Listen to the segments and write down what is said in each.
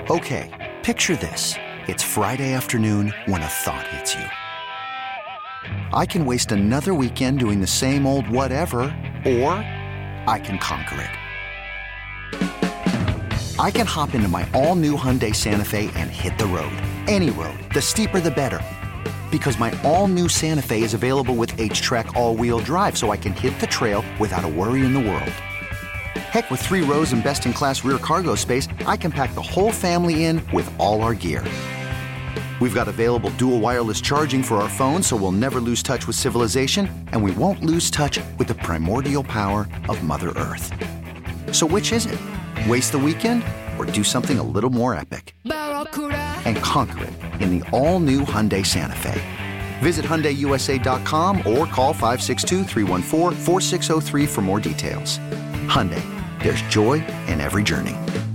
Okay, picture this. It's Friday afternoon when a thought hits you. I can waste another weekend doing the same old whatever, or I can conquer it. I can hop into my all-new Hyundai Santa Fe and hit the road. Any road. The steeper, the better. Because my all-new Santa Fe is available with H-Track all-wheel drive, so I can hit the trail without a worry in the world. Heck, with 3 rows and best-in-class rear cargo space, I can pack the whole family in with all our gear. We've got available dual wireless charging for our phones, so we'll never lose touch with civilization, and we won't lose touch with the primordial power of Mother Earth. So which is it? Waste the weekend or do something a little more epic? And conquer it in the all-new Hyundai Santa Fe. Visit HyundaiUSA.com or call 562-314-4603 for more details. Hyundai, there's joy in every journey.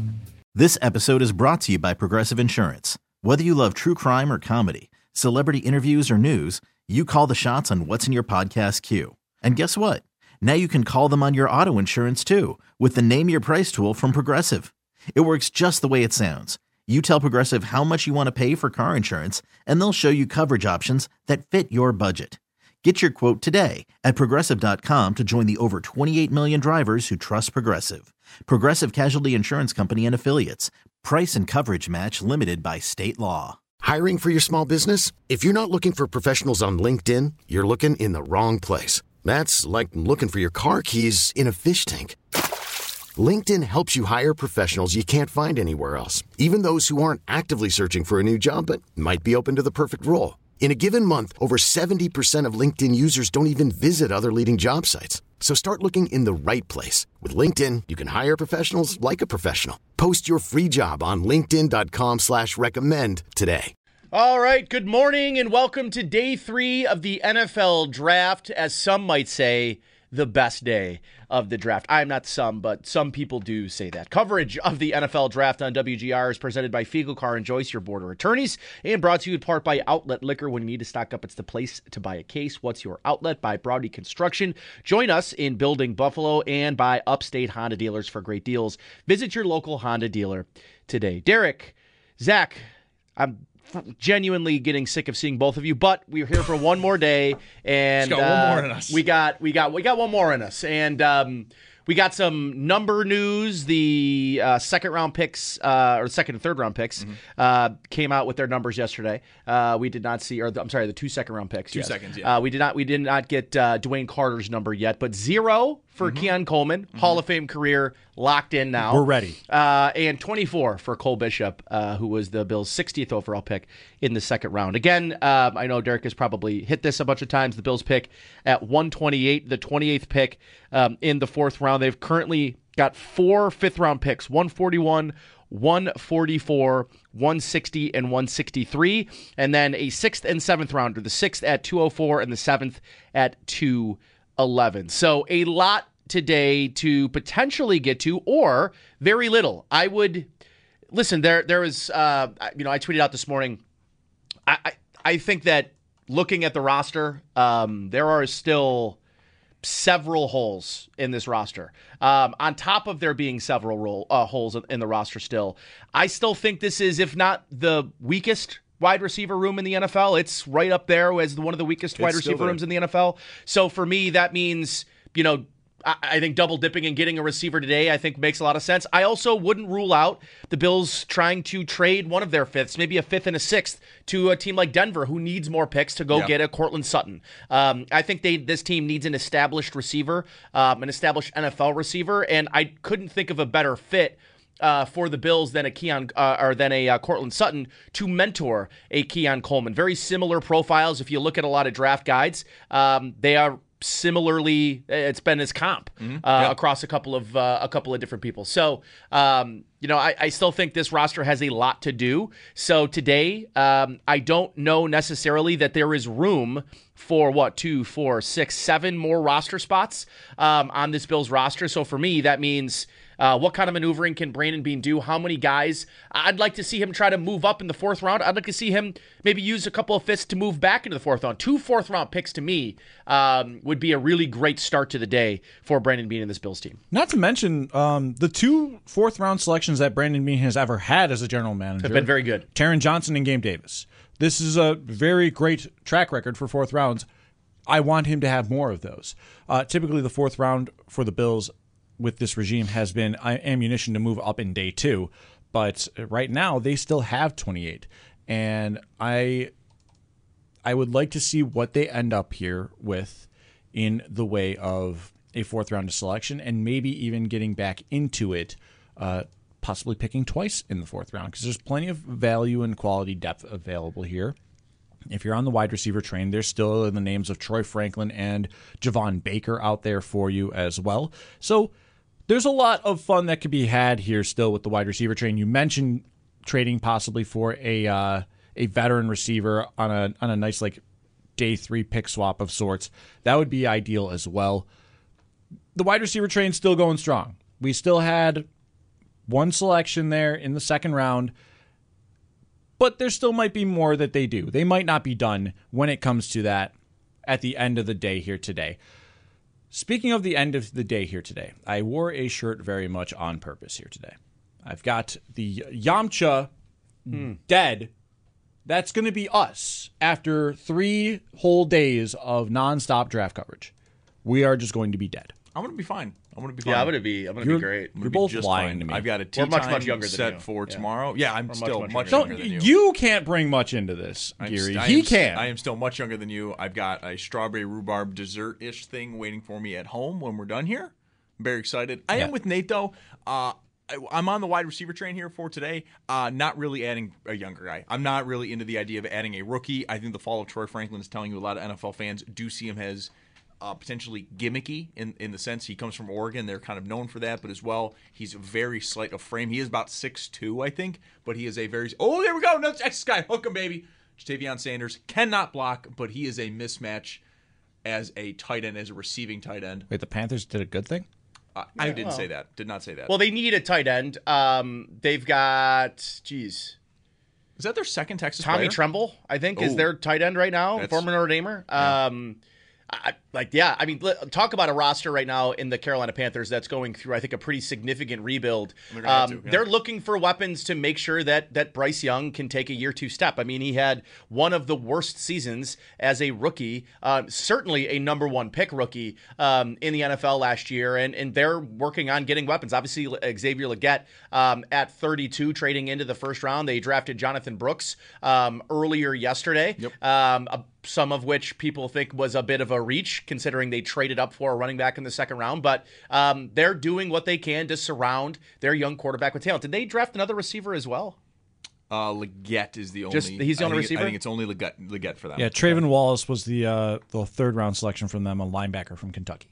This episode is brought to you by Progressive Insurance. Whether you love true crime or comedy, celebrity interviews or news, you call the shots on what's in your podcast queue. And guess what? Now you can call them on your auto insurance too with the Name Your Price tool from Progressive. It works just the way it sounds. You tell Progressive how much you want to pay for car insurance, and they'll show you coverage options that fit your budget. Get your quote today at Progressive.com to join the over 28 million drivers who trust Progressive. Progressive Casualty Insurance Company and Affiliates. Price and coverage match limited by state law. Hiring for your small business? If you're not looking for professionals on LinkedIn, you're looking in the wrong place. That's like looking for your car keys in a fish tank. LinkedIn helps you hire professionals you can't find anywhere else, even those who aren't actively searching for a new job but might be open to the perfect role. In a given month, over 70% of LinkedIn users don't even visit other leading job sites. So start looking in the right place. With LinkedIn, you can hire professionals like a professional. Post your free job on linkedin.com/recommend today. All right, good morning and welcome to day 3 of the NFL draft. As some might say, the best day of the draft. I'm not some, but some people do say that. Coverage of the NFL draft on WGR is presented by Fiegel Car and Joyce, your border attorneys, and brought to you in part by Outlet Liquor. When you need to stock up, it's the place to buy a case. What's your outlet? By Browdy Construction. Join us in building Buffalo, and by Upstate Honda Dealers for great deals. Visit your local Honda dealer today. Derek, Zach, I'm genuinely getting sick of seeing both of you, but we're here for one more day, and got one more in us. We got one more in us, and we got some number news. The second round picks, or second and third round picks, came out with their numbers yesterday. We did not see, the 2 second round picks. Two seconds, yeah. We did not get Dwayne Carter's number yet, but 0 for Keon Coleman, Hall of Fame career locked in now. We're ready. And 24 for Cole Bishop, who was the Bills' 60th overall pick in the second round. Again, I know Derek has probably hit this a bunch of times. The Bills pick at 128, the 28th pick in the fourth round. They've currently got 4 fifth-round picks, 141, 144, 160, and 163, and then a 6th and 7th rounder, the 6th at 204 and the 7th at 211. So a lot today to potentially get to, or very little. I would listen. There was, I tweeted out this morning. I think that looking at the roster, there are still several holes in this roster. On top of there being several holes in the roster still, I still think this is, if not the weakest wide receiver room in the NFL, it's right up there as one of the weakest wide receiver rooms in the NFL. So for me, that means, I think double dipping and getting a receiver today, I think makes a lot of sense. I also wouldn't rule out the Bills trying to trade one of their fifths, maybe a 5th and a 6th, to a team like Denver who needs more picks to go get a Cortland Sutton. I think this team needs an established receiver, an established NFL receiver, and I couldn't think of a better fit for the Bills than a Cortland Sutton to mentor a Keon Coleman. Very similar profiles. If you look at a lot of draft guides, they are similarly, it's been his comp across a couple of different people. So, I still think this roster has a lot to do. So today, I don't know necessarily that there is room for 2, 4, 6, 7 more roster spots on this Bills roster. So for me, that means What kind of maneuvering can Brandon Beane do? How many guys? I'd like to see him try to move up in the 4th round. I'd like to see him maybe use a couple of fifths to move back into the 4th round. 2 4th-round picks to me would be a really great start to the day for Brandon Beane and this Bills team. Not to mention the 2 4th-round selections that Brandon Beane has ever had as a general manager Have been very good. Taron Johnson and Gabe Davis. This is a very great track record for 4th rounds. I want him to have more of those. Typically, the 4th round for the Bills with this regime has been ammunition to move up in day 2. But right now, they still have 28. And I would like to see what they end up here with in the way of a 4th round selection and maybe even getting back into it, possibly picking twice in the 4th round because there's plenty of value and quality depth available here. If you're on the wide receiver train, there's still the names of Troy Franklin and Javon Baker out there for you as well. So there's a lot of fun that could be had here still with the wide receiver train. You mentioned trading possibly for a veteran receiver on a nice like day 3 pick swap of sorts. That would be ideal as well. The wide receiver train's still going strong. We still had one selection there in the 2nd round. But there still might be more that they do. They might not be done when it comes to that at the end of the day here today. Speaking of the end of the day here today, I wore a shirt very much on purpose here today. I've got the Yamcha dead. That's going to be us after 3 whole days of nonstop draft coverage. We are just going to be dead. I'm going to be fine. I'm going to be fine. Yeah, I'm going to be great. You're both lying to me. I've got a tea time set for tomorrow. Yeah, I'm still much younger than you. You can't bring much into this, Geary. He can. I am still much younger than you. I've got a strawberry rhubarb dessert-ish thing waiting for me at home when we're done here. I'm very excited. I am with Nate, though. I'm on the wide receiver train here for today. Not really adding a younger guy. I'm not really into the idea of adding a rookie. I think the fall of Troy Franklin is telling you a lot of NFL fans do see him as potentially gimmicky in the sense he comes from Oregon. They're kind of known for that, but as well, he's very slight of frame. He is about 6'2", I think, but he is a very... Oh, there we go! No, X guy, hook him, baby! Jatavion Sanders cannot block, but he is a mismatch as a tight end, as a receiving tight end. Wait, the Panthers did a good thing? I didn't say that. Did not say that. Well, they need a tight end. They've got, Is that their second Texas Tommy player? Tremble, I think, is their tight end right now, former Notre Damer. Yeah. Talk about a roster right now in the Carolina Panthers that's going through, I think, a pretty significant rebuild. They're looking for weapons to make sure that Bryce Young can take a year 2 step. I mean, he had one of the worst seasons as a rookie, certainly a number 1 pick rookie in the NFL last year, and they're working on getting weapons. Obviously, Xavier Legette at 32, trading into the 1st round. They drafted Jonathan Brooks earlier yesterday. Yep. Some of which people think was a bit of a reach, considering they traded up for a running back in the 2nd round. But they're doing what they can to surround their young quarterback with talent. Did they draft another receiver as well? Legette is the only. He's the only receiver? I think it's only Legette for them. Yeah, Trayvon Wallace was the 3rd round selection from them, a linebacker from Kentucky.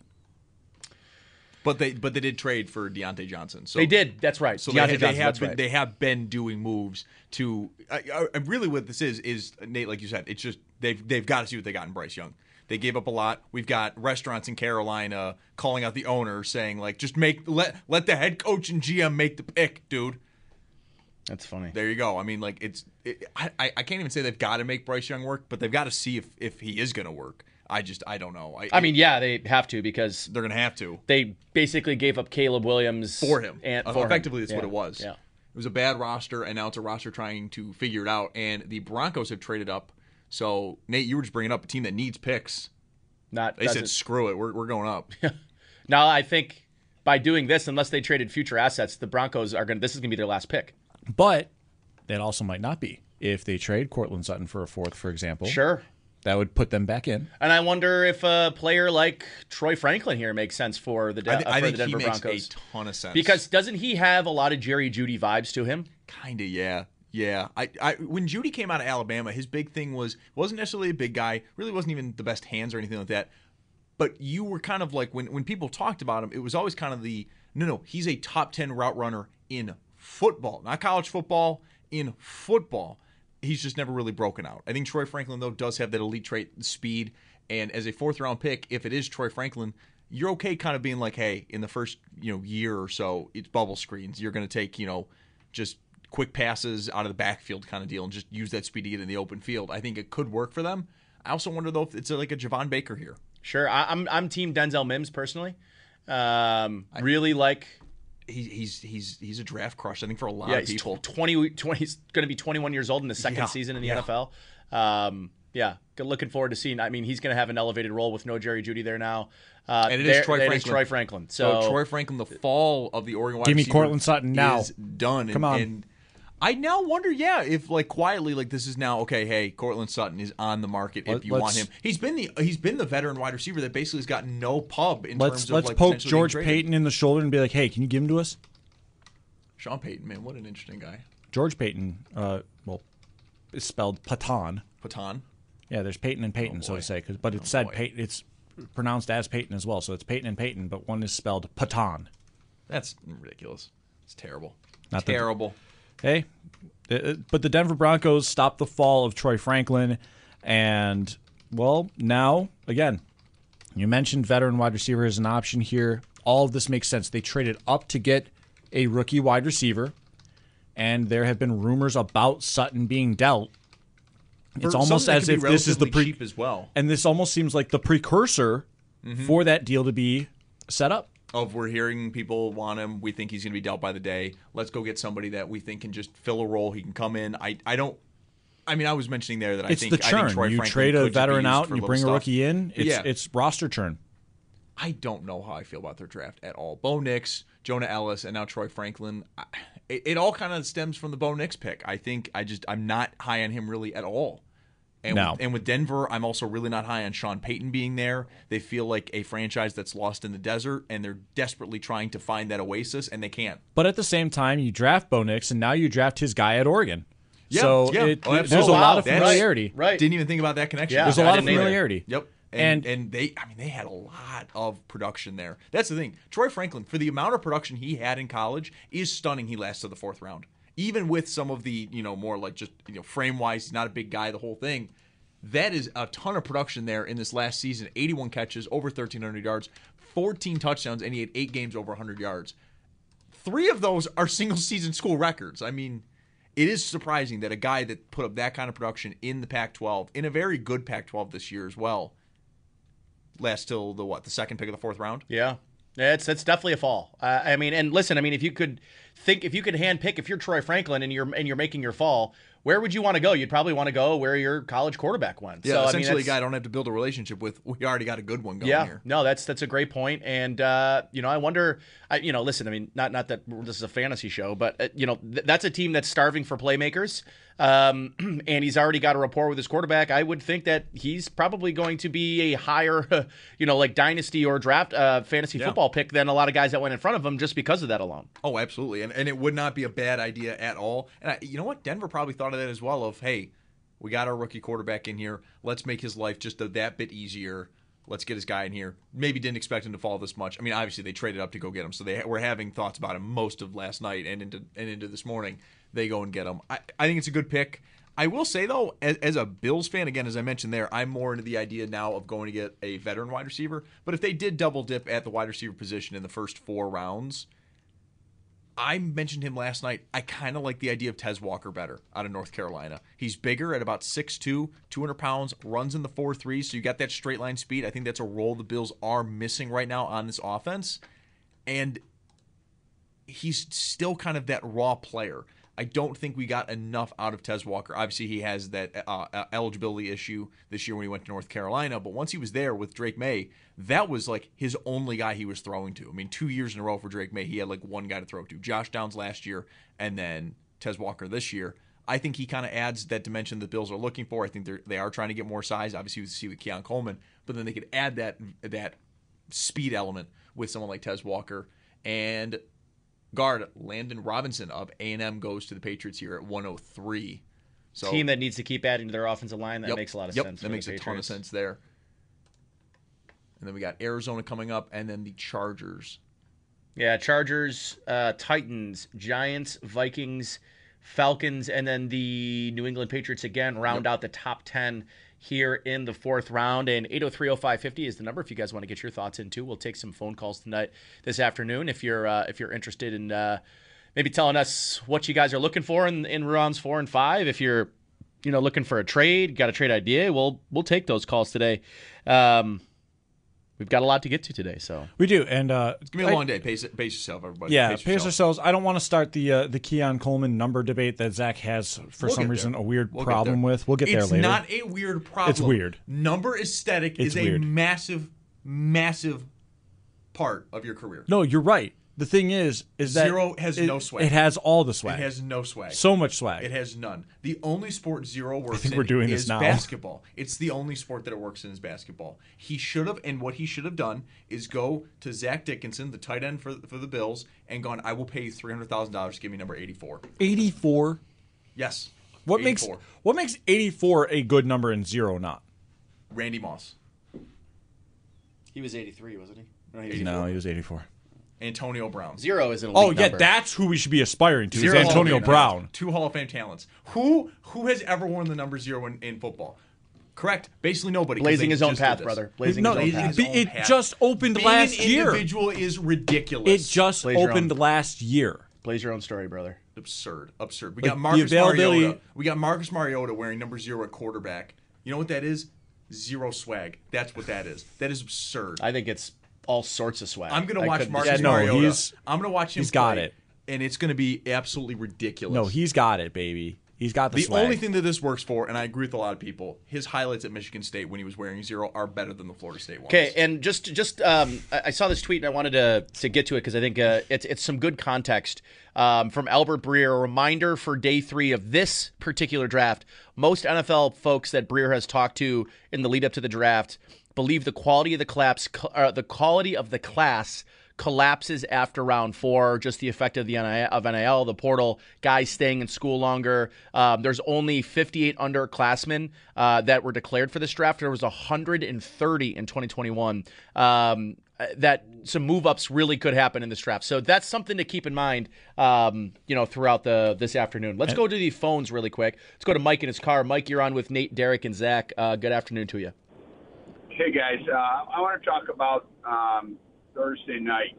But they did trade for Deontay Johnson. So they did. That's right. So they have been doing moves to. Really, what this is Nate, like you said, it's just they've got to see what they got in Bryce Young. They gave up a lot. We've got restaurants in Carolina calling out the owner, saying like, just let the head coach and GM make the pick, dude. That's funny. There you go. I mean, like I can't even say they've got to make Bryce Young work, but they've got to see if he is going to work. I don't know. They have to, because they're going to have to. They basically gave up Caleb Williams for him. Effectively, that's what it was. Yeah. It was a bad roster, and now it's a roster trying to figure it out. And the Broncos have traded up. So, Nate, you were just bringing up a team that needs picks. They said, screw it. We're going up. Now, I think by doing this, unless they traded future assets, the Broncos this is going to be their last pick. But that also might not be. If they trade Courtland Sutton for a 4th, for example. Sure. That would put them back in. And I wonder if a player like Troy Franklin here makes sense for the Denver Broncos. I think he makes a ton of sense. Because doesn't he have a lot of Jerry Jeudy vibes to him? Kind of, yeah. Yeah. When Jeudy came out of Alabama, his big thing wasn't necessarily a big guy, really wasn't even the best hands or anything like that. But you were kind of like, when people talked about him, it was always kind of no, he's a top 10 route runner in football, not college football, in football. He's just never really broken out. I think Troy Franklin, though, does have that elite trait, speed. And as a 4th round pick, if it is Troy Franklin, you're okay kind of being like, hey, in the first year or so, it's bubble screens. You're going to take just quick passes out of the backfield kind of deal and just use that speed to get in the open field. I think it could work for them. I also wonder though if it's like a Javon Baker here. Sure, I'm team Denzel Mims personally. Really like. He's a draft crush, I think, for a lot of people. 20, he's going to be 21 years old in the second season in the NFL. Looking forward to seeing. I mean, he's going to have an elevated role with no Jerry Jeudy there now. And it is Troy Franklin. So Troy Franklin, the fall of the Oregon wide give me receiver Courtland Sutton now. is done. Come on. And I now wonder, if like quietly, like this is now okay. Hey, Courtland Sutton is on the market if you want him. He's been the veteran wide receiver that basically has got no pub in terms of let's poke George Payton in the shoulder and be like, hey, can you give him to us? Sean Payton, man, what an interesting guy. George Payton, it's spelled Patan. Patan. Yeah, there's Peyton and Peyton, so to say, but it's Peyton. It's pronounced as Peyton as well, so it's Peyton and Peyton, but one is spelled Patan. That's ridiculous. It's terrible. Terrible. Hey, but the Denver Broncos stopped the fall of Troy Franklin, and, now, again, you mentioned veteran wide receiver as an option here. All of this makes sense. They traded up to get a rookie wide receiver, and there have been rumors about Sutton being dealt. It's almost as if this is the cheap as well. And this almost seems like the precursor for that deal to be set up. We're hearing people want him. We think he's going to be dealt by the day. Let's go get somebody that we think can just fill a role. He can come in. I was mentioning there that it's the churn. I think Troy you Franklin trade a veteran out and you bring a stuff. rookie in. It's roster churn. I don't know how I feel about their draft at all. Bo Nix, Jonah Ellis, and now Troy Franklin. It all kind of stems from the Bo Nix pick. I think I'm not high on him really at all. And with Denver, I'm also really not high on Sean Payton being there. They feel like a franchise that's lost in the desert, and they're desperately trying to find that oasis, and they can't. But at the same time, you draft Bo Nix, and now you draft his guy at Oregon. Yeah, there's a lot of familiarity. Right. Didn't even think about that connection. Yeah, there's a lot of familiarity. Yep. And they had a lot of production there. That's the thing. Troy Franklin, for the amount of production he had in college, is stunning. He lasted the fourth round. Even with some of the, more like just, frame-wise, he's not a big guy, the whole thing. That is a ton of production there in this last season. 81 catches, over 1,300 yards, 14 touchdowns, and he had 8 games over 100 yards. 3 of those are single-season school records. I mean, it is surprising that a guy that put up that kind of production in the Pac-12, in a very good Pac-12 this year as well, lasts till the second pick of the fourth round? Yeah. That's definitely a fall. And listen, if you could handpick, if you're Troy Franklin and you're making your fall, where would you want to go? You'd probably want to go where your college quarterback went. Yeah, so, essentially a guy I don't have to build a relationship with. We already got a good one going here. No, that's a great point. And I wonder. Listen, not that this is a fantasy show, but that's a team that's starving for playmakers. And he's already got a rapport with his quarterback. I would think that he's probably going to be a higher, like dynasty or draft fantasy football pick than a lot of guys that went in front of him just because of that alone. Oh, absolutely. And it would not be a bad idea at all. And you know what? Denver probably thought of that as well of, hey, we got our rookie quarterback in here. Let's make his life just that bit easier. Let's get his guy in here. Maybe didn't expect him to fall this much. Obviously they traded up to go get him, so they were having thoughts about him most of last night and into this morning. They go and get him. I think it's a good pick. I will say, though, as a Bills fan, again, as I mentioned there, I'm more into the idea now of going to get a veteran wide receiver. But if they did double dip at the wide receiver position in the first 4 rounds, I mentioned him last night. I kind of like the idea of Tez Walker better out of North Carolina. He's bigger at about 6'2", 200 pounds, runs in the 4.3, so you got that straight line speed. I think that's a role the Bills are missing right now on this offense. And he's still kind of that raw player. I don't think we got enough out of Tez Walker. Obviously, he has that eligibility issue this year when he went to North Carolina. But once he was there with Drake May, that was like his only guy he was throwing to. 2 years in a row for Drake May, he had like one guy to throw to. Josh Downs last year, and then Tez Walker this year. I think he kind of adds that dimension the Bills are looking for. I think they are trying to get more size. Obviously, we see with Keon Coleman, but then they could add that speed element with someone like Tez Walker. And guard Landon Robinson of A&M goes to the Patriots here at 103. So, team that needs to keep adding to their offensive line. That makes a lot of sense. That makes a ton of sense there. And then we got Arizona coming up, and then the Chargers. Yeah, Chargers, Titans, Giants, Vikings, Falcons, and then the New England Patriots again round out the top 10 here in the fourth round. And 803-0550 is the number if you guys want to get your thoughts in too. We'll take some phone calls tonight, this afternoon, if you're interested in maybe telling us what you guys are looking for in rounds 4 and 5. If you're looking for a trade, got a trade idea, we'll take those calls today. We've got a lot to get to today, so we do. And it's gonna be a long day. Pace yourself, everybody. Yeah, pace ourselves. I don't want to start the Keon Coleman number debate that Zach has for some reason a weird problem with. We'll get there later. It's not a weird problem. It's weird. Number aesthetic is a massive, massive part of your career. No, you're right. The thing is that zero has no swag. It has all the swag. It has no swag. So much swag. It has none. The only sport zero works in is now. basketball. It's the only sport that it works in is basketball. What he should have done is go to Zach Dickinson, the tight end for the Bills, and gone, I will pay you $300,000 to give me number 84. 84? Yes. What 84. makes 84 a good number and 0 not? Randy Moss. He was 83, wasn't he? No, he was 84. Antonio Brown. 0 is an elite number. That's who we should be aspiring to. Is Antonio Brown. 2 Hall of Fame talents. Who has ever worn the number 0 in football? Correct. Basically nobody. Blazing his own path, brother. Blazing his own path. It just opened last year. Being an individual is ridiculous. It just opened last year. Blaze your own story, brother. Absurd. We got Marcus Mariota. We got Marcus Mariota wearing number 0 at quarterback. You know what that is? 0 swag. That's what that is. That is absurd. I think it's all sorts of swag. I'm going to watch Marcus Mariota. I'm going to watch him play. He's got it. And it's going to be absolutely ridiculous. No, he's got it, baby. He's got the swag. The only thing that this works for, and I agree with a lot of people, his highlights at Michigan State when he was wearing 0 are better than the Florida State ones. Okay, and just I saw this tweet and I wanted to get to it because I think it's some good context from Albert Breer. A reminder for day 3 of this particular draft. Most NFL folks that Breer has talked to in the lead up to the draft believe the quality of the class collapses after round 4, just the effect of NIL, the portal, guys staying in school longer. There's only 58 underclassmen that were declared for this draft. There was 130 in 2021. That some move-ups really could happen in this draft. So that's something to keep in mind, throughout this afternoon. Let's go to the phones really quick. Let's go to Mike in his car. Mike, you're on with Nate, Derek, and Zach. Good afternoon to you. Hey, guys. I want to talk about Thursday night.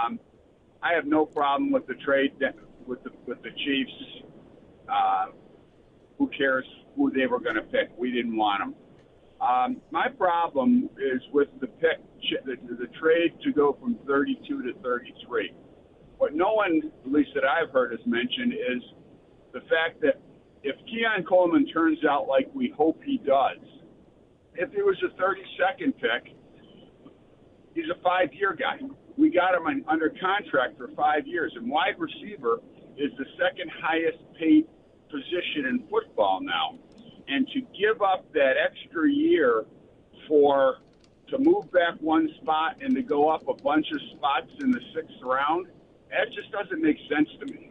I have no problem with the trade with the Chiefs. Who cares who they were going to pick? We didn't want them. My problem is with the pick, the trade to go from 32 to 33. What no one, at least that I've heard, has mentioned is the fact that if Keon Coleman turns out like we hope he does, if it was a 32nd pick, he's a 5-year guy. We got him under contract for 5 years. And wide receiver is the second highest paid position in football now. And to give up that extra year to move back one spot and to go up a bunch of spots in the 6th round, that just doesn't make sense to me.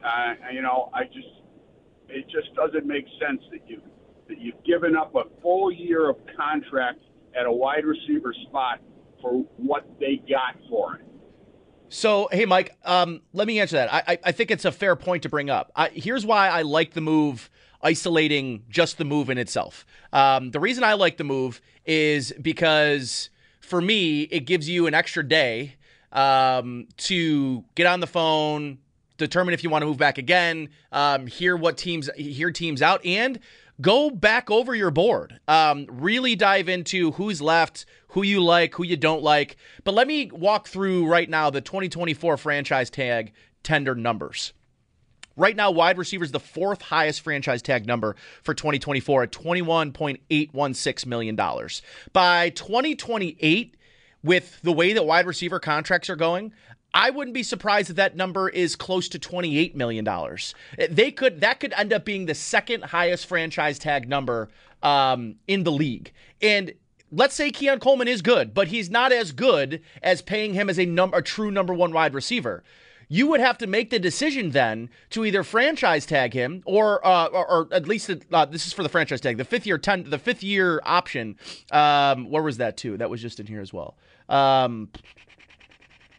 It just doesn't make sense that you've given up a full year of contract at a wide receiver spot for what they got for it. So, hey, Mike, let me answer that. I think it's a fair point to bring up. Here's why I like the move, isolating just the move in itself. The reason I like the move is because, for me, it gives you an extra day to get on the phone, determine if you want to move back again, hear teams out, and go back over your board. Really dive into who's left, who you like, who you don't like. But let me walk through right now the 2024 franchise tag tender numbers. Right now, wide receiver is the 4th highest franchise tag number for 2024 at $21.816 million. By 2028, with the way that wide receiver contracts are going, I wouldn't be surprised if that number is close to $28 million. That could end up being the 2nd highest franchise tag number in the league. And let's say Keon Coleman is good, but he's not as good as paying him as a true number 1 wide receiver. You would have to make the decision then to either franchise tag him or at least this is for the franchise tag, the 5th year option. Where was that too? That was just in here as well.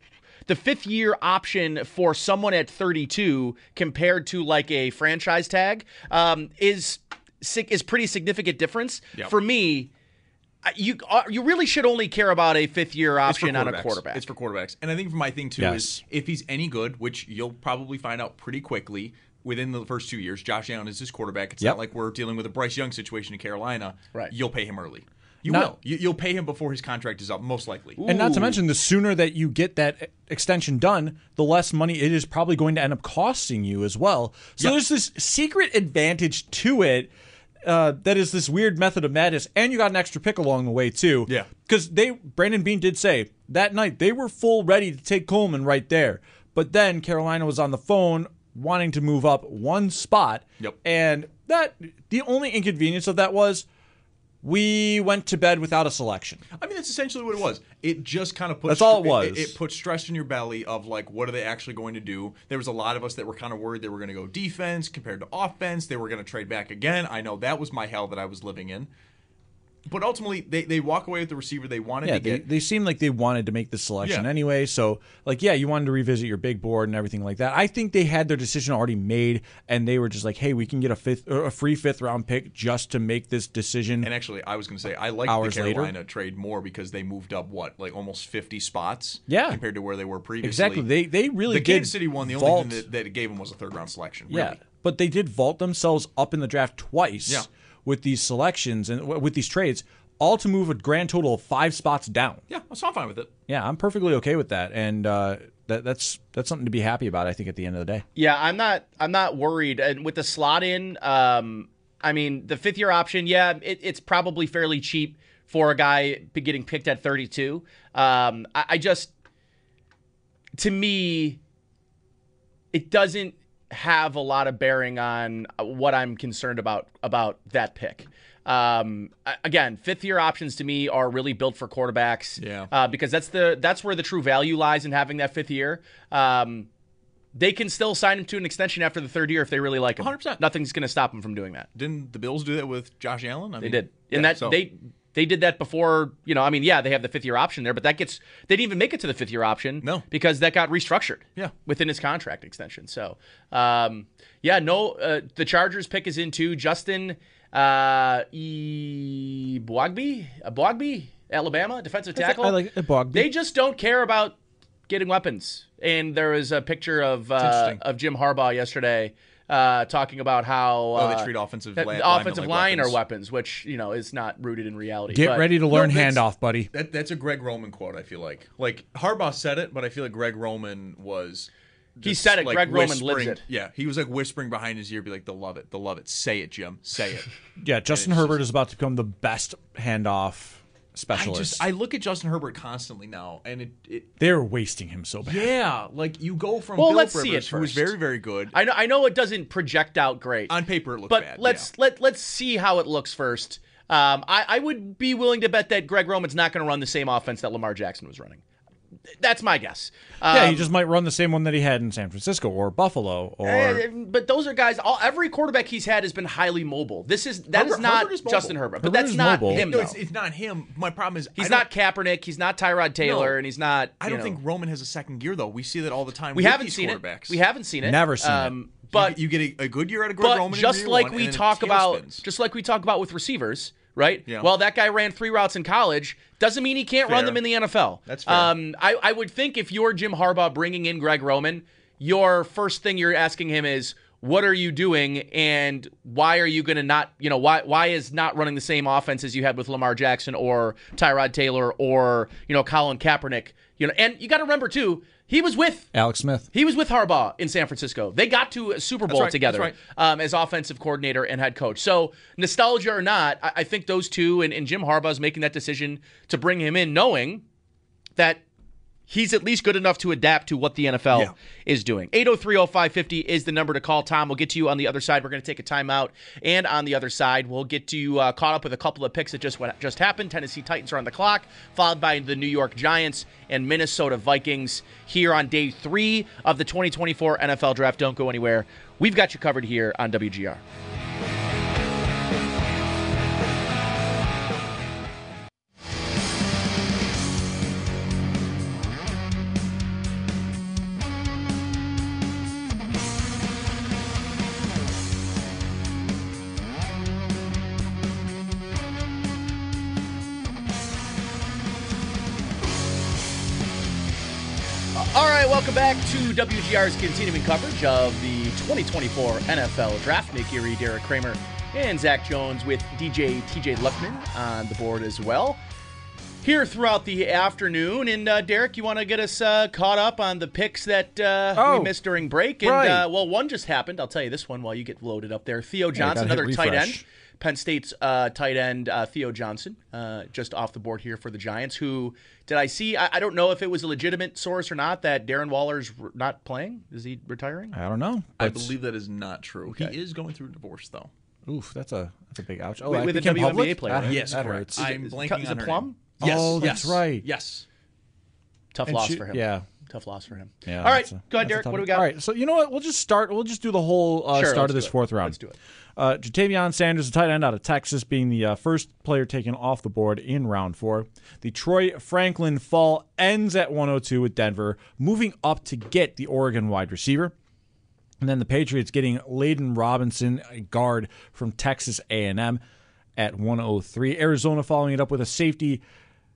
the 5th year option for someone at 32 compared to like a franchise tag is pretty significant difference. Yep. For me, you really should only care about a 5th year option on a quarterback. It's for quarterbacks. And I think my thing, too, is if he's any good, which you'll probably find out pretty quickly within the first 2 years, Josh Allen is his quarterback. It's not like we're dealing with a Bryce Young situation in Carolina. Right. You'll pay him early. You'll pay him before his contract is up, most likely. And not to mention, the sooner that you get that extension done, the less money it is probably going to end up costing you as well. So there's this secret advantage to it. That is this weird method of madness, and you got an extra pick along the way too. Yeah, because Brandon Beane did say that night they were full ready to take Coleman right there, but then Carolina was on the phone wanting to move up one spot. Yep, and that the only inconvenience of that was we went to bed without a selection. I mean, that's essentially what it was. It just kind of put... That's all it was. It put stress in your belly of, like, what are they actually going to do? There was a lot of us that were kind of worried they were going to go defense compared to offense. They were going to trade back again. I know that was my hell that I was living in. But ultimately, they walk away with the receiver they wanted to get. They seemed like they wanted to make the selection anyway. So, you wanted to revisit your big board and everything like that. I think they had their decision already made, and they were just like, hey, we can get a free 5th-round pick just to make this decision. And actually, I was going to say, I like the Carolina trade more because they moved up, almost 50 spots compared to where they were previously. Exactly. They really did. The Kansas City one, the only thing that it gave them was a 3rd-round selection. Really. Yeah, but they did vault themselves up in the draft twice. Yeah. With these selections and with these trades, all to move a grand total of 5 spots down. Yeah, so I'm fine with it. Yeah, I'm perfectly okay with that, and that's something to be happy about, I think, at the end of the day. Yeah, I'm not worried. And with the slot in, I mean, the 5th year option, it's probably fairly cheap for a guy getting picked at 32. I just, to me, it doesn't have a lot of bearing on what I'm concerned about that pick. Again, 5th year options to me are really built for quarterbacks. Yeah. Because that's where the true value lies in having that 5th year. They can still sign him to an extension after the 3rd year if they really like him. 100%. Nothing's going to stop him from doing that. Didn't the Bills do that with Josh Allen? They did. And they did that before, they have the 5th year option there, but they didn't even make it to the 5th year option. No. Because that got restructured. Yeah. Within his contract extension. So, the Chargers pick is in too. Justin Boagby, Alabama, defensive tackle. I like Boagby. They just don't care about getting weapons. And there was a picture of Jim Harbaugh yesterday talking about how they treat offensive line are weapons, which is not rooted in reality. Get ready to learn handoff, buddy. That's a Greg Roman quote. I feel like Harbaugh said it, but I feel like Greg Roman was. He said it. Greg Roman lives it. Yeah, he was whispering behind his ear, be like, "They'll love it. They'll love it. Say it, Jim. Say it." Yeah, Justin Herbert is about to become the best handoff specialist. I look at Justin Herbert constantly now, and they're wasting him so bad. Yeah, you go from Philip let's Rivers, see it who was very, very good. I know it doesn't project out great on paper. It looks but bad. Let's see how it looks first. I would be willing to bet that Greg Roman's not going to run the same offense that Lamar Jackson was running. That's my guess. He just might run the same one that he had in San Francisco or Buffalo. But those are guys. Every quarterback he's had has been highly mobile. That is not Justin Herbert. But that's not him. No, it's not him. My problem is he's not Kaepernick. He's not Tyrod Taylor, and he's not. I don't think Roman has a second gear though. We see that all the time. We haven't seen it. We haven't seen it. Never seen it. But you get a good year out of Greg Roman. Just like we talk about with receivers. Right? Yeah. Well, that guy ran 3 routes in college. Doesn't mean he can't run them in the NFL. That's fair. I would think if you're Jim Harbaugh bringing in Greg Roman, your first thing you're asking him is, what are you doing, and why are you going to not, why is not running the same offense as you had with Lamar Jackson or Tyrod Taylor or, Colin Kaepernick? And you got to remember, too, he was with Alex Smith. He was with Harbaugh in San Francisco. They got to a Super Bowl together as offensive coordinator and head coach. So nostalgia or not, I think those two and Jim Harbaugh's making that decision to bring him in knowing that he's at least good enough to adapt to what the NFL is doing. 803-0550 is the number to call. Tom, we'll get to you on the other side. We're going to take a timeout. And on the other side, we'll get to you caught up with a couple of picks that just happened. Tennessee Titans are on the clock, followed by the New York Giants and Minnesota Vikings here on day 3 of the 2024 NFL Draft. Don't go anywhere. We've got you covered here on WGR. welcome back to WGR's continuing coverage of the 2024 NFL Draft. Nick Erie, Derek Kramer, and Zach Jones with DJ TJ Luckman on the board as well. Here throughout the afternoon. And Derek, you want to get us caught up on the picks that we missed during break? And right. one just happened. I'll tell you this one while you get loaded up there. Theo Johnson, another tight end. Penn State's tight end Theo Johnson, just off the board here for the Giants, who did I see? I don't know if it was a legitimate source or not that Darren Waller's not playing. Is he retiring? I don't know. I believe that is not true. Okay. He is going through a divorce, though. Oof, that's a big ouch. Oh, with a WNBA player. Right? Yes, that correct. hurts. I'm blanking is on it her Plum? name. Yes, Oh, that's right. Yes. Tough And loss for him. Yeah. Tough loss for him. Yeah, All right, go ahead, Derek. What do we got? All right, so you know what? We'll just start. We'll just do the whole start of this fourth round. Let's do it. Jatavion Sanders, a tight end out of Texas, being the first player taken off the board in round 4. The Troy Franklin fall ends at 102 with Denver, moving up to get the Oregon wide receiver. And then the Patriots getting Layden Robinson, a guard from Texas A&M, at 103. Arizona following it up with a safety,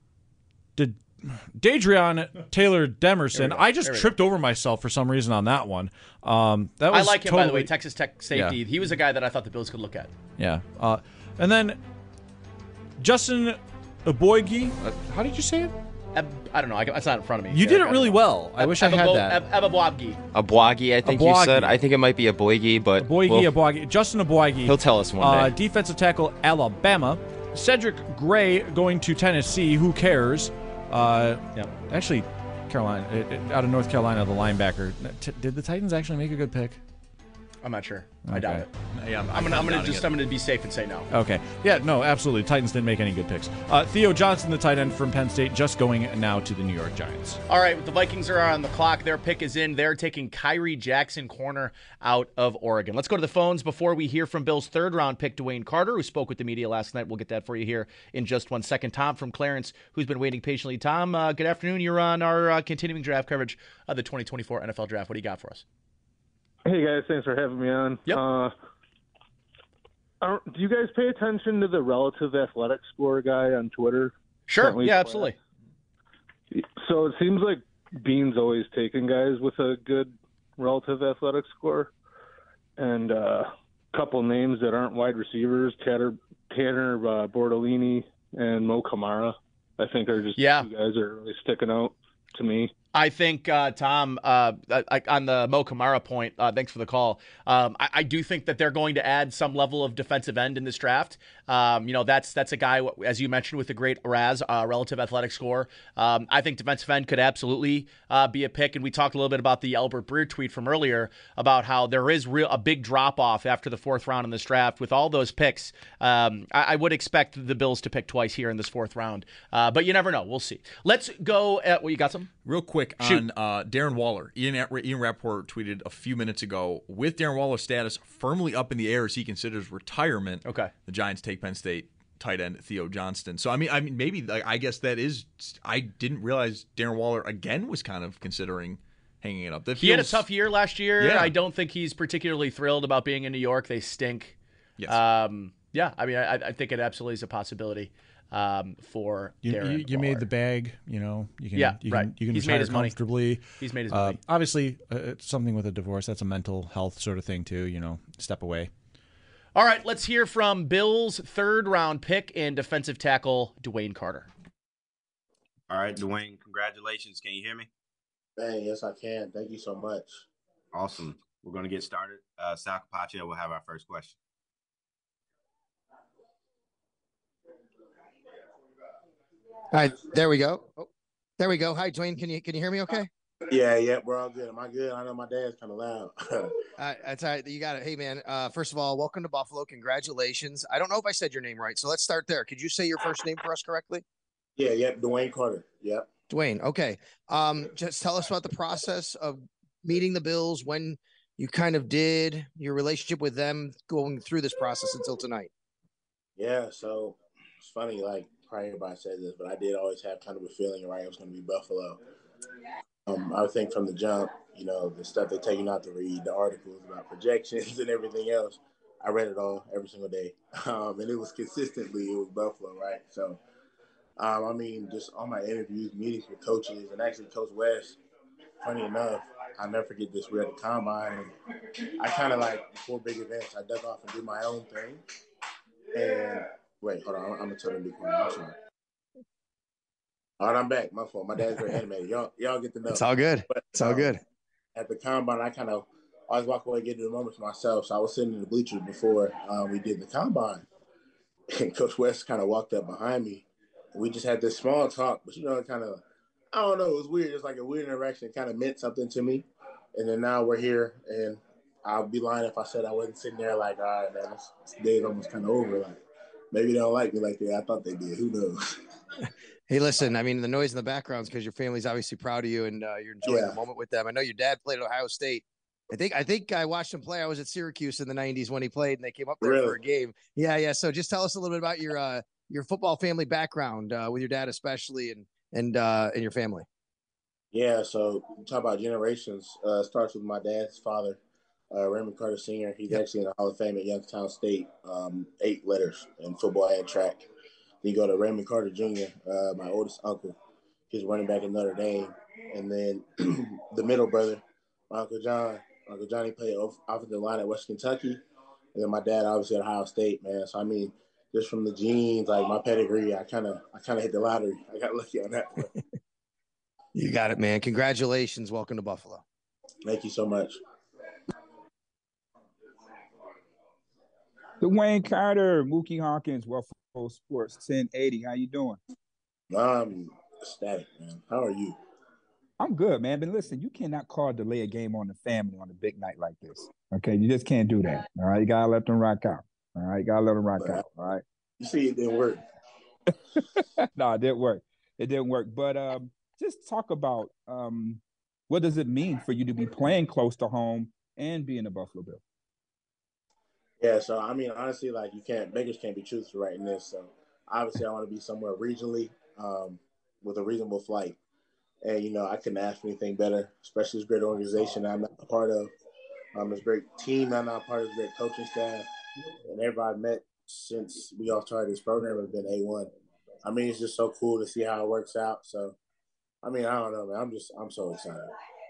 Dadrian Taylor Demerson. I just tripped over myself for some reason on that one. That was I like him, totally, by the way, Texas Tech safety. Yeah. He was a guy that I thought the Bills could look at. Yeah. And then Justin Aboigi. How did you say it? I don't know. It's not in front of me. You did it really well. I wish I had that. Ebabwabgi. Abwagi, I think you said. I think it might be Aboigi, but Aboigi. Justin Aboigi. He'll tell us one day. Defensive tackle, Alabama. Cedric Gray going to Tennessee. Who cares? Actually, Carolina, out of North Carolina, the linebacker. Did the Titans actually make a good pick? I'm not sure. I doubt it. Yeah, I'm gonna be safe and say no. Okay. Yeah, no, absolutely. Titans didn't make any good picks. Theo Johnson, the tight end from Penn State, just going now to the New York Giants. All right, the Vikings are on the clock. Their pick is in. They're taking Kyrie Jackson, corner out of Oregon. Let's go to the phones before we hear from Bill's third-round pick, Dwayne Carter, who spoke with the media last night. We'll get that for you here in just 1 second. Tom from Clarence, who's been waiting patiently. Tom, good afternoon. You're on our continuing draft coverage of the 2024 NFL Draft. What do you got for us? Hey, guys. Thanks for having me on. Yep. Do you guys pay attention to the relative athletic score guy on Twitter? Sure. Yeah, absolutely. So it seems like Bean's always taking guys with a good relative athletic score. And a couple names that aren't wide receivers, Tanner Bordolini and Mo Kamara, I think are just two guys that are really sticking out to me. I think, Tom, on the Mo Kamara point, thanks for the call. I do think that they're going to add some level of defensive end in this draft. That's a guy, as you mentioned, with a great RAS, relative athletic score. I think defensive end could absolutely be a pick. And we talked a little bit about the Albert Breer tweet from earlier about how there is a big drop-off after the fourth round in this draft. With all those picks, I would expect the Bills to pick twice here in this fourth round. But you never know. We'll see. Let's go at, you got some? Real quick on Darren Waller. Ian Rappaport tweeted a few minutes ago, with Darren Waller's status firmly up in the air as he considers retirement, the Giants take Penn State tight end Theo Johnston. So, I mean, maybe, I guess that is – I didn't realize Darren Waller, again, was kind of considering hanging it up. He had a tough year last year. Yeah. I don't think he's particularly thrilled about being in New York. They stink. Yes. I think it absolutely is a possibility. For Darren you made the bag, you can He's retire made his comfortably. Money. He's made his money. Obviously, it's something with a divorce. That's a mental health sort of thing too. Step away. All right, let's hear from Bill's third-round pick and defensive tackle Dwayne Carter. All right, Dwayne, congratulations. Can you hear me? Hey, yes, I can. Thank you so much. Awesome. We're going to get started. Sal Capaccio will have our first question. All right, there we go. Oh, there we go. Hi, Dwayne. Can you hear me okay? Yeah, we're all good. Am I good? I know my dad's kind of loud. That's all right. You got it. Hey, man, first of all, welcome to Buffalo. Congratulations. I don't know if I said your name right, so let's start there. Could you say your first name for us correctly? Yeah, Dwayne Carter. Yep. Dwayne, okay. Just tell us about the process of meeting the Bills, when you kind of did, your relationship with them going through this process until tonight. Yeah, so it's funny, like, probably everybody says this, but I did always have kind of a feeling, right, it was going to be Buffalo. I would think from the jump, the stuff they tell you not to read, the articles about projections and everything else, I read it all every single day. And it was Buffalo, right? So, just all my interviews, meetings with coaches, and actually Coach West, funny enough, I'll never forget this. We were at the combine, and I kind of like before big events, I dug off and do my own thing. And wait, hold on, I'm gonna tell them to be quiet. I'm sorry. All right, I'm back. My fault. My dad's very animated. Y'all get to know. It's all good. But, it's all good. At the combine, I kind of always walk away and get to the moments myself. So I was sitting in the bleachers before we did the combine, and Coach West kind of walked up behind me. And we just had this small talk, but kind of, I don't know, it was weird. It was like a weird interaction. It kind of meant something to me. And then now we're here, and I'll be lying if I said I wasn't sitting there like, all right, man, this day's almost kind of over. Like, maybe they don't like me like that. I thought they did. Who knows? Hey, listen, I mean, the noise in the background is because your family's obviously proud of you and you're enjoying the moment with them. I know your dad played at Ohio State. I think I watched him play. I was at Syracuse in the 90s when he played, and they came up there for a game. Yeah. So just tell us a little bit about your football family background with your dad especially and your family. Yeah, so talk about generations. Starts with my dad's father, Raymond Carter Sr. He's actually in the Hall of Fame at Youngstown State, 8 letters in football and track. Then you go to Raymond Carter Jr., my oldest uncle. He's running back in Notre Dame. And then the middle brother, my Uncle John. Uncle Johnny played offensive line at West Kentucky. And then my dad obviously at Ohio State, man. So, I mean, just from the genes, like my pedigree, I kind of hit the lottery. I got lucky on that one. You got it, man. Congratulations. Welcome to Buffalo. Thank you so much. Dwayne Carter, Mookie Hawkins, Buffalo Sports 1080. How you doing? I'm ecstatic, man. How are you? I'm good, man. But listen, you cannot call delay a game on the family on a big night like this. Okay, you just can't do that. All right, you gotta let them rock out. All right, you gotta let them rock out. All right. You see, it didn't work. No, it didn't work. It didn't work. But just talk about what does it mean for you to be playing close to home and being a Buffalo Bill? Yeah, so I mean, honestly, like beggars can't be choosers right in this. So obviously, I want to be somewhere regionally with a reasonable flight. And I couldn't ask for anything better, especially this great organization I'm not a part of. This great team I'm not a part of, this great coaching staff, and everybody I've met since we all started this program has been A1. I mean, it's just so cool to see how it works out. So, I mean, I don't know, man. I'm so excited.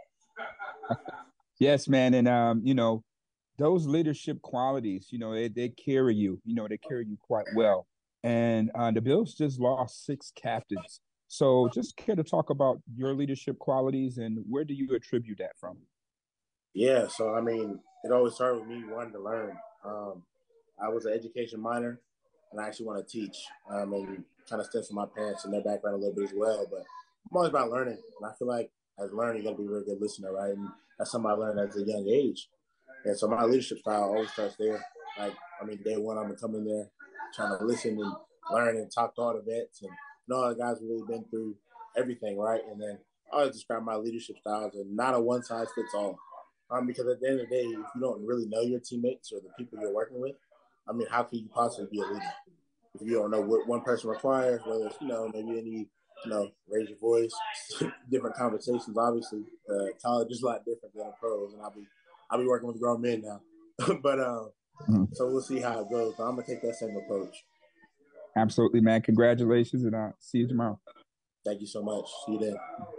Yes, man, and those leadership qualities, they carry you. They carry you quite well. And the Bills just lost 6 captains. So just care to talk about your leadership qualities and where do you attribute that from? Yeah, so I mean, it always started with me wanting to learn. I was an education minor, and I actually want to teach and kind of stems from my parents and their background a little bit as well. But I'm always about learning, and I feel like as a learner, you got to be a really good listener, right? And that's something I learned at a young age. And so my leadership style always starts there. Like, I mean, day one, I'm going to come in there trying to listen and learn and talk to all the vets and all the guys who really been through everything, right? And then I always describe my leadership styles as not a one-size-fits-all. Because at the end of the day, if you don't really know your teammates or the people you're working with, I mean, how can you possibly be a leader? If you don't know what one person requires, whether it's, maybe you need, raise your voice, different conversations, obviously. College is a lot different than the pros, and I'll be working with grown men now. But so we'll see how it goes. But I'm going to take that same approach. Absolutely, man. Congratulations, and I'll see you tomorrow. Thank you so much. See you then.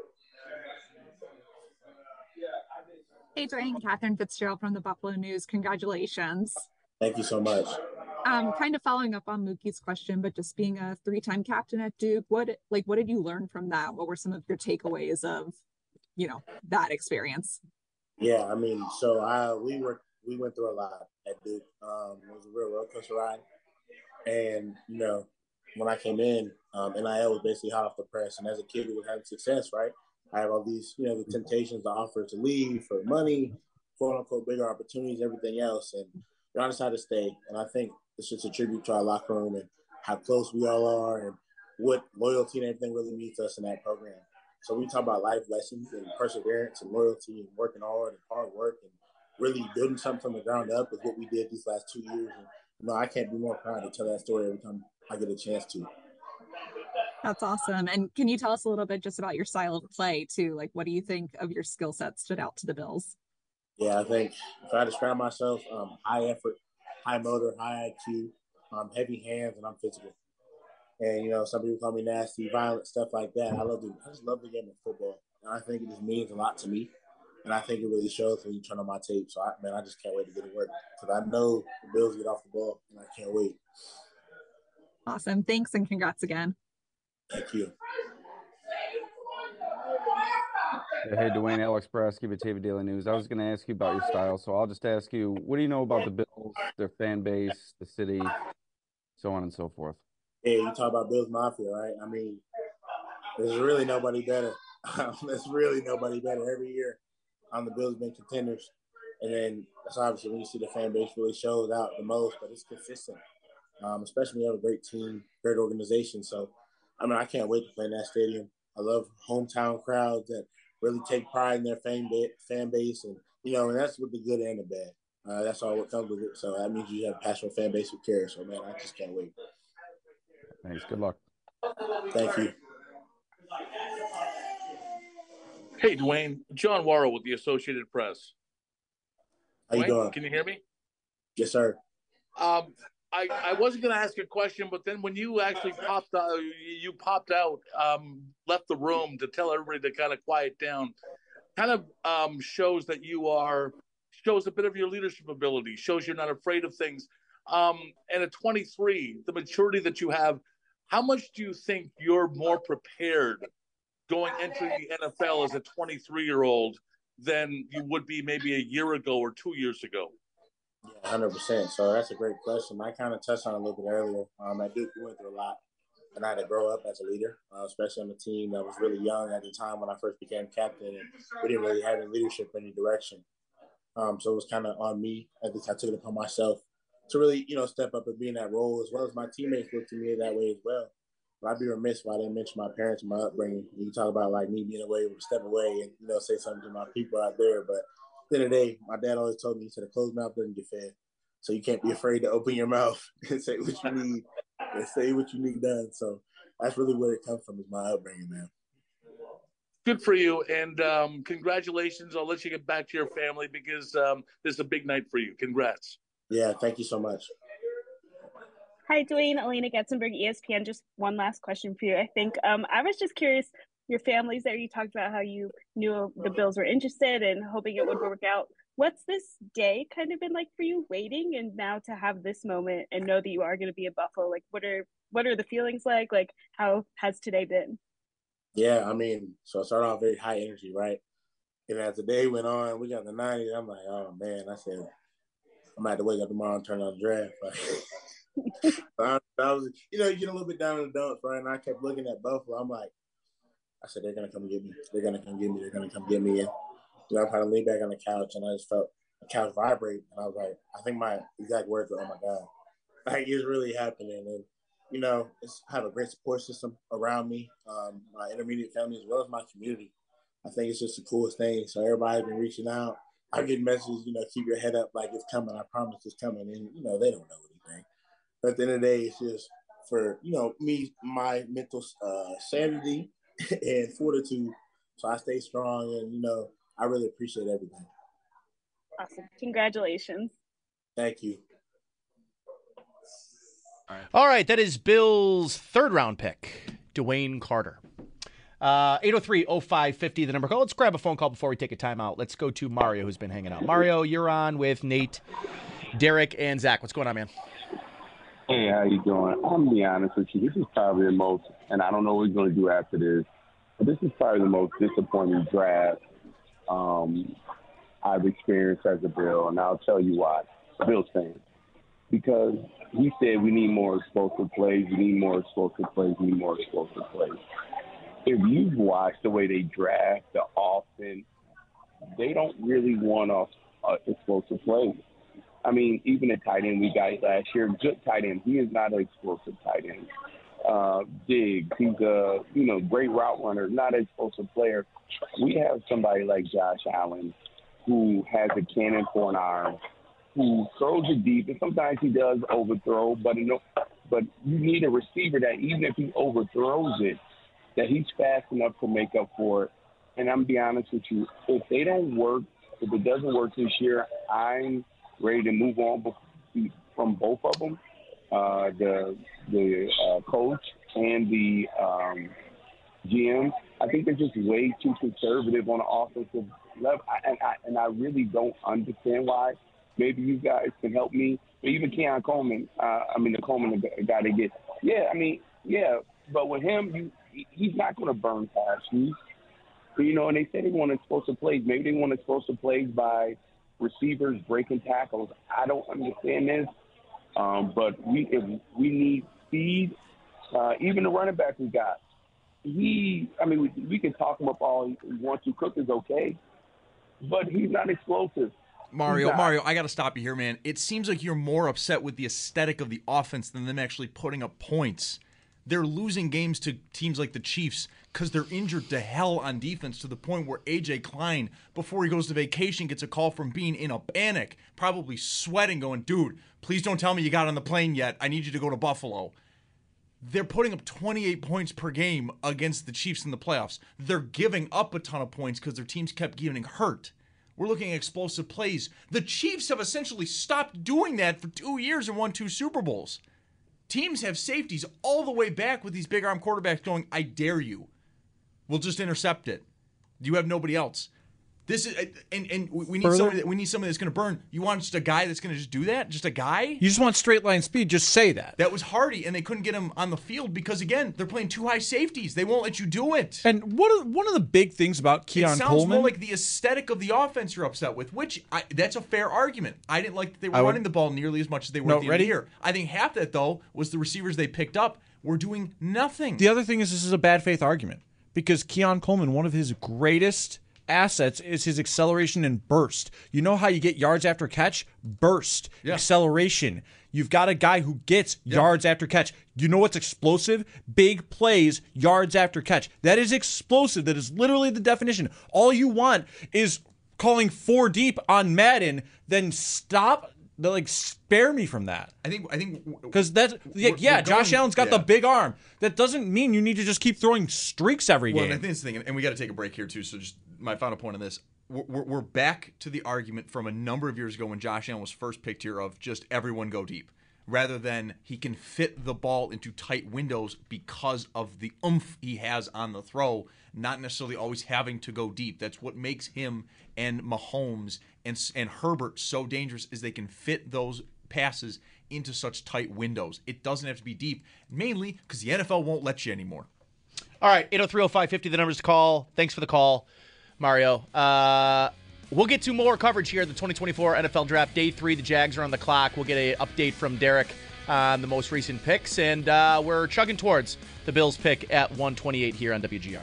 Hey, Dwayne, Catherine Fitzgerald from the Buffalo News. Congratulations. Thank you so much. Kind of following up on Mookie's question, but just being a 3-time captain at Duke, what did you learn from that? What were some of your takeaways of, that experience? Yeah, I mean, so we went through a lot at Duke. It was a real roller coaster ride. And, when I came in, NIL was basically hot off the press. And as a kid who was having success, right, I have all these, the temptations, the offer to leave for money, quote unquote, bigger opportunities, everything else. And I decided to stay. And I think it's just a tribute to our locker room and how close we all are and what loyalty and everything really means to us in that program. So we talk about life lessons and perseverance and loyalty and working hard and hard work and really building something from the ground up is what we did these last 2 years. And I can't be more proud to tell that story every time I get a chance to. That's awesome. And can you tell us a little bit just about your style of play too? Like, what do you think of your skill set stood out to the Bills? Yeah, I think if I describe myself, high effort, high motor, high IQ, heavy hands, and I'm physical. And, some people call me nasty, violent, stuff like that. I just love the game of football. and I think it just means a lot to me. And I think it really shows when you turn on my tape. So, I just can't wait to get to work because I know the Bills get off the ball, and I can't wait. Awesome. Thanks, and congrats again. Thank you. Hey, Dwayne, Alex Brasky, Batavia Daily News. I was going to ask you about your style, so I'll just ask you, what do you know about the Bills, their fan base, the city, so on and so forth? Yeah, you talk about Bills Mafia, right? I mean, there's really nobody better. There's really nobody better. Every year, the Bills been contenders. And then that's obviously when you see the fan base really shows out the most, but it's consistent. Especially when you have a great team, great organization. So, I can't wait to play in that stadium. I love hometown crowds that really take pride in their fan base. And, and that's with the good and the bad. That's all what comes with it. So that means you have a passionate fan base who cares. So, man, I just can't wait. Thanks. Good luck. Thank you. Hey, Dwayne. John Worrell with the Associated Press. How you doing? Can you hear me? Yes, sir. I wasn't going to ask a question, but then when you actually popped out, left the room to tell everybody to kind of quiet down, kind of shows that shows a bit of your leadership ability, shows you're not afraid of things. And at 23, the maturity that you have, how much do you think you're more prepared entering the NFL as a 23-year-old than you would be maybe a year ago or 2 years ago? Yeah, 100%. So that's a great question. I kind of touched on it a little bit earlier. At Duke, we went through a lot, and I had to grow up as a leader, especially on a team that was really young at the time when I first became captain, and we didn't really have any leadership in any direction. So it was kind of on me. I took it upon myself to really, step up and be in that role, as well as my teammates looked to me that way as well. But I'd be remiss if I didn't mention my parents and my upbringing. You talk about like me being away, step away, and say something to my people out there, but. At the end of the day, my dad always told me, he said, a closed mouth doesn't get fed. So you can't be afraid to open your mouth and say what you need and say what you need done. So that's really where it comes from, is my upbringing, man. Good for you. And congratulations. I'll let you get back to your family because this is a big night for you. Congrats. Yeah, thank you so much. Hi, Dwayne. Alina Getzenberg, ESPN. Just one last question for you, I think. I was just curious, your families there, you talked about how you knew the Bills were interested and hoping it would work out. What's this day kind of been like for you, waiting and now to have this moment and know that you are going to be at Buffalo? Like, what are the feelings like? Like, how has today been? Yeah, so I started off very high energy, right? And as the day went on, we got the 90s. I'm like, oh, man, I said, I'm going to have to wake up tomorrow and turn on the draft. I was, you get a little bit down in the dumps, right? And I kept looking at Buffalo. I'm like, I said, they're going to come get me. They're going to come get me. They're going to come get me. And, I kind of leaned back on the couch, and I just felt the couch vibrate. And I was like, I think my exact words were, oh, my God. Like, it's really happening. And, I have a great support system around me, my intermediate family, as well as my community. I think it's just the coolest thing. So everybody's been reaching out. I get messages, keep your head up like it's coming. I promise it's coming. And, they don't know anything. But at the end of the day, it's just for, me, my mental sanity and fortitude. So I stay strong, and I really appreciate everything. Awesome. Congratulations. Thank you. All right, that is Bill's third round pick, Dwayne Carter. 803-0550, the number call. Let's grab a phone call before we take a timeout. Let's go to Mario, who's been hanging out. Mario, you're on with Nate, Derek, and Zach. What's going on, man? Hey, how you doing? I'm going to be honest with you. This is probably the most, and I don't know what we're going to do after this, but this is probably the most disappointing draft I've experienced as a Bill, and I'll tell you why. Bills fan. Because we said we need more explosive plays, we need more explosive plays, we need more explosive plays. If you've watched the way they draft the offense, they don't really want explosive plays. Even the tight end we got last year, good tight end. He is not an explosive tight end. Diggs, he's a great route runner, not an explosive player. We have somebody like Josh Allen who has a cannon for an arm, who throws it deep, and sometimes he does overthrow, but you need a receiver that even if he overthrows it, that he's fast enough to make up for it. And I'm going to be honest with you, if it doesn't work this year, I'm ready to move on from both of them, the coach and the GM. I think they're just way too conservative on the offensive level, and I really don't understand why. Maybe you guys can help me. But even Keon Coleman, the Coleman guy they get. Yeah, but with him, he's not going to burn past you. And they say they want explosive plays. Maybe they want explosive plays by receivers breaking tackles. I don't understand this, but we need speed. Even the running back we got, we can talk him up all we want to. Cook is okay, but he's not explosive. Mario, I got to stop you here, man. It seems like you're more upset with the aesthetic of the offense than them actually putting up points. They're losing games to teams like the Chiefs because they're injured to hell on defense to the point where A.J. Klein, before he goes to vacation, gets a call from Bean in a panic, probably sweating, going, dude, please don't tell me you got on the plane yet. I need you to go to Buffalo. They're putting up 28 points per game against the Chiefs in the playoffs. They're giving up a ton of points because their teams kept getting hurt. We're looking at explosive plays. The Chiefs have essentially stopped doing that for 2 years and won 2 Super Bowls. Teams have safeties all the way back with these big arm quarterbacks going, I dare you. We'll just intercept it. You have nobody else. This is and we need somebody that's going to burn. You want just a guy that's going to just do that? Just a guy? You just want straight line speed. Just say that. That was Hardy, and they couldn't get him on the field because, again, they're playing 2 high safeties. They won't let you do it. And one of the big things about Keon Coleman, it sounds more like the aesthetic of the offense you're upset with, which that's a fair argument. I didn't like that they were running the ball nearly as much as they were at the end of the year. I think half that, though, was the receivers they picked up were doing nothing. The other thing is this is a bad faith argument because Keon Coleman, one of his greatest assets is his acceleration and burst. You know how you get yards after catch? Burst. Yeah. Acceleration. You've got a guy who gets yards after catch. You know what's explosive? Big plays, yards after catch. That is explosive. That is literally the definition. All you want is calling 4 deep on Madden, then stop. Spare me from that. I think because that's Josh Allen's got the big arm. That doesn't mean you need to just keep throwing streaks every game. Well, I think it's the thing, and we got to take a break here too. So just my final point on this: we're back to the argument from a number of years ago when Josh Allen was first picked here of just everyone go deep, rather than he can fit the ball into tight windows because of the oomph he has on the throw, not necessarily always having to go deep. That's what makes him and Mahomes and Herbert so dangerous is they can fit those passes into such tight windows. It doesn't have to be deep, mainly because the NFL won't let you anymore. All right, 803-0550, the numbers to call. Thanks for the call, Mario. We'll get to more coverage here, the 2024 NFL Draft Day 3. The Jags are on the clock. We'll get an update from Derek on the most recent picks, and we're chugging towards the Bills pick at 128 here on WGR.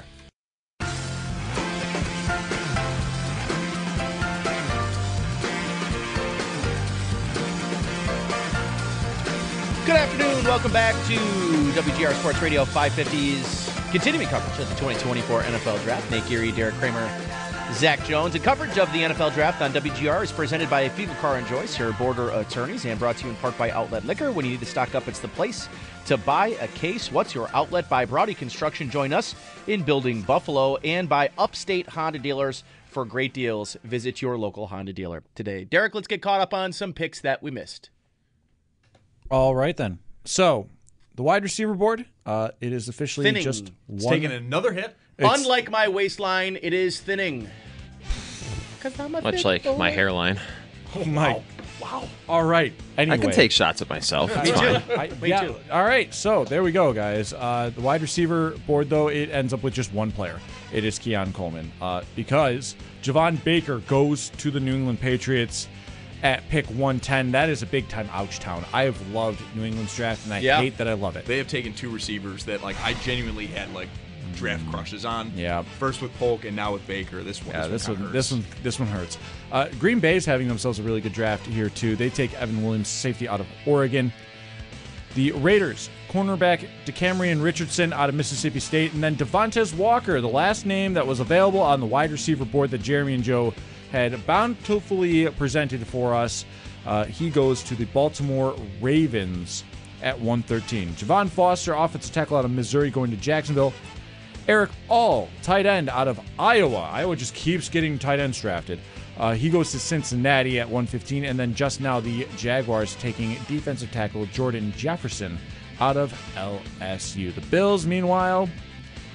Good afternoon. Welcome back to WGR Sports Radio 550's continuing coverage of the 2024 NFL Draft. Nate Geary, Derek Kramer, Zach Jones. And coverage of the NFL Draft on WGR is presented by Fiegel Carr & Joyce, your border attorneys, and brought to you in part by Outlet Liquor. When you need to stock up, it's the place to buy a case. What's your outlet? By Browdy Construction. Join us in building Buffalo, and by Upstate Honda Dealers. For great deals, visit your local Honda dealer today. Derek, let's get caught up on some picks that we missed. All right, then. So, the wide receiver board, it is officially thinning. Just one. It's taking another hit. Unlike my waistline, it is thinning. Much like my hairline. Oh, my. Wow. All right. Anyway. I can take shots at myself. It's fine. Me too. All right. So, there we go, guys. The wide receiver board, though, it ends up with just one player. It is Keon Coleman. Because Javon Baker goes to the New England Patriots at pick 110. That is a big-time ouch town. I have loved New England's draft, and I hate that I love it. They have taken 2 receivers that I genuinely had draft crushes on. Yeah. First with Polk and now with Baker. This one hurts. Green Bay is having themselves a really good draft here too. They take Evan Williams, safety out of Oregon. The Raiders, cornerback DeCamerion Richardson out of Mississippi State, and then Devontae Walker, the last name that was available on the wide receiver board that Jeremy and Joe had bountifully presented for us. He goes to the Baltimore Ravens at 113. Javon Foster, offensive tackle out of Missouri, going to Jacksonville. Eric All, tight end out of Iowa. Iowa just keeps getting tight ends drafted. He goes to Cincinnati at 115. And then just now the Jaguars taking defensive tackle Jordan Jefferson out of LSU. The Bills, meanwhile,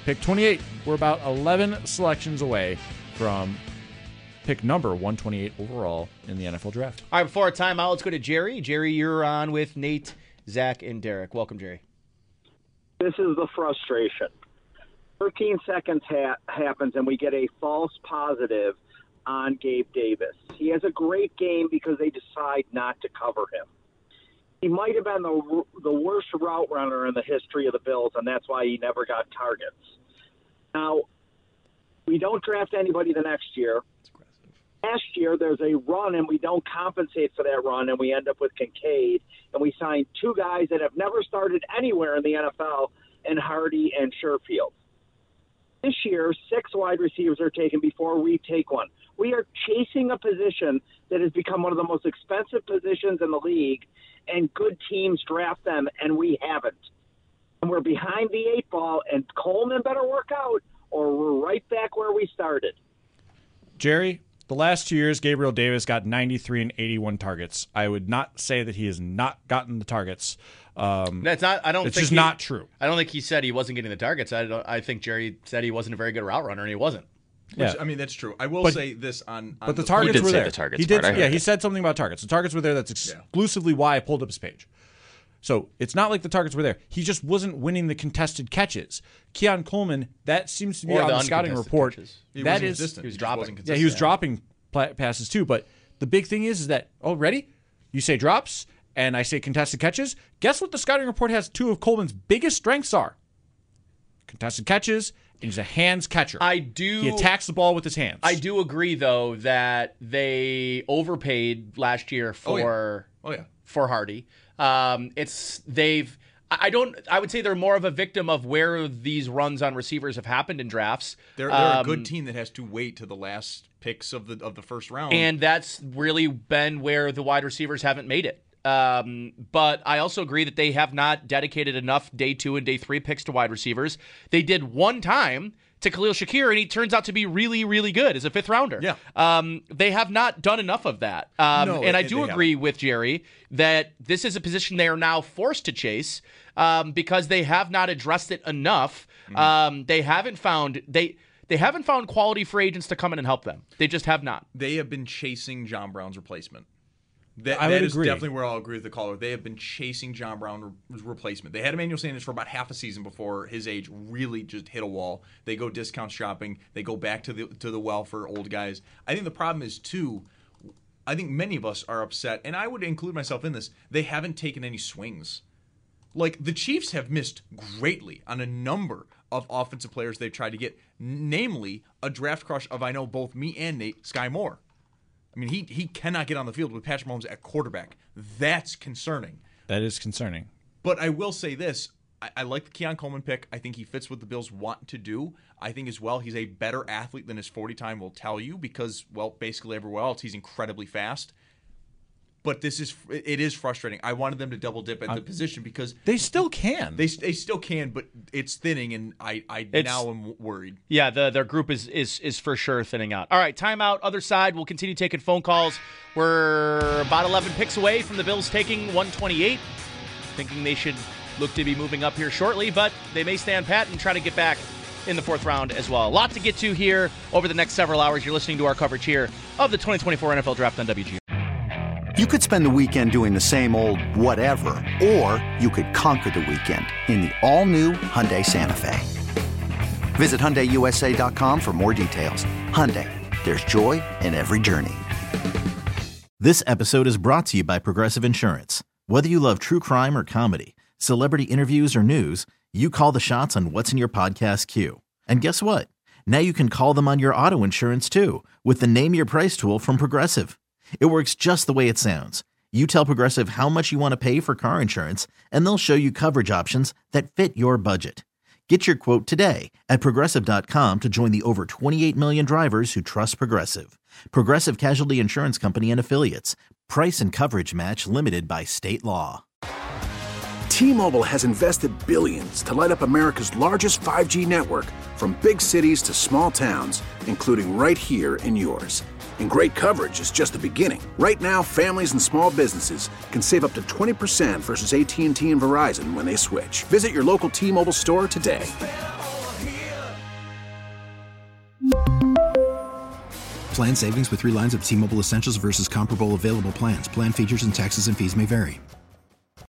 pick 28. We're about 11 selections away from pick number 128 overall in the NFL draft. All right, before our timeout, let's go to Jerry. Jerry, you're on with Nate, Zach, and Derek. Welcome, Jerry. This is the frustration. 13 seconds happens, and we get a false positive on Gabe Davis. He has a great game because they decide not to cover him. He might have been the worst route runner in the history of the Bills, and that's why he never got targets. Now, we don't draft anybody the next year. Last year, there's a run, and we don't compensate for that run, and we end up with Kincaid, and we signed two guys that have never started anywhere in the NFL, and Hardy and Sherfield. This year, 6 wide receivers are taken before we take one. We are chasing a position that has become one of the most expensive positions in the league, and good teams draft them, and we haven't. And we're behind the 8 ball, and Coleman better work out, or we're right back where we started. Jerry, the last 2 years, Gabriel Davis got 93 and 81 targets. I would not say that he has not gotten the targets. That's not. I don't. It's think just not true. I don't think he said he wasn't getting the targets. I think Jerry said he wasn't a very good route runner, and he wasn't. Which, I mean, that's true. I will say this on but the targets were there. He did. Part. Yeah, he said something about targets. The targets were there. That's exclusively why I pulled up his page. So it's not like the targets were there. He just wasn't winning the contested catches. Keon Coleman, that seems to be on the scouting report. He was dropping. Yeah, he was dropping passes too. But the big thing is that, ready? You say drops, and I say contested catches. Guess what the scouting report has 2 of Coleman's biggest strengths are? Contested catches, and he's a hands catcher. He attacks the ball with his hands. I do agree, though, that they overpaid last year for Hardy. I would say they're more of a victim of where these runs on receivers have happened in drafts. They're a good team that has to wait to the last picks of the first round, and that's really been where the wide receivers haven't made it. But I also agree that they have not dedicated enough day 2 and day 3 picks to wide receivers. They did one time to Khalil Shakir, and he turns out to be really, really good as a 5th rounder. Yeah. They have not done enough of that. And I do agree with Jerry that this is a position they are now forced to chase because they have not addressed it enough. Mm-hmm. They haven't found quality free agents to come in and help them. They just have not. They have been chasing John Brown's replacement. That is definitely where I'll agree with the caller. They have been chasing John Brown's replacement. They had Emmanuel Sanders for about half a season before his age really just hit a wall. They go discount shopping. They go back to the well for old guys. I think the problem is, too, I think many of us are upset, and I would include myself in this, they haven't taken any swings. Like, the Chiefs have missed greatly on a number of offensive players they've tried to get, namely a draft crush of, I know, both me and Nate, Sky Moore. I mean, he cannot get on the field with Patrick Mahomes at quarterback. That's concerning. That is concerning. But I will say this. I like the Keon Coleman pick. I think he fits what the Bills want to do. I think as well he's a better athlete than his 40 time will tell you because, well, basically everywhere else he's incredibly fast. But it is frustrating. I wanted them to double dip at the position because they still can. They still can, but it's thinning, and I now am worried. Yeah, their group is for sure thinning out. All right, timeout. Other side, we'll continue taking phone calls. We're about 11 picks away from the Bills taking 128. Thinking they should look to be moving up here shortly, but they may stand pat and try to get back in the 4th round as well. A lot to get to here over the next several hours. You're listening to our coverage here of the 2024 NFL Draft on WGR. You could spend the weekend doing the same old whatever, or you could conquer the weekend in the all-new Hyundai Santa Fe. Visit HyundaiUSA.com for more details. Hyundai, there's joy in every journey. This episode is brought to you by Progressive Insurance. Whether you love true crime or comedy, celebrity interviews or news, you call the shots on what's in your podcast queue. And guess what? Now you can call them on your auto insurance too with the Name Your Price tool from Progressive. It works just the way it sounds. You tell Progressive how much you want to pay for car insurance, and they'll show you coverage options that fit your budget. Get your quote today at Progressive.com to join the over 28 million drivers who trust Progressive. Progressive Casualty Insurance Company and Affiliates. Price and coverage match limited by state law. T-Mobile has invested billions to light up America's largest 5G network from big cities to small towns, including right here in yours. And great coverage is just the beginning. Right now, families and small businesses can save up to 20% versus AT&T and Verizon when they switch. Visit your local T-Mobile store today. Plan savings with 3 lines of T-Mobile Essentials versus comparable available plans. Plan features and taxes and fees may vary.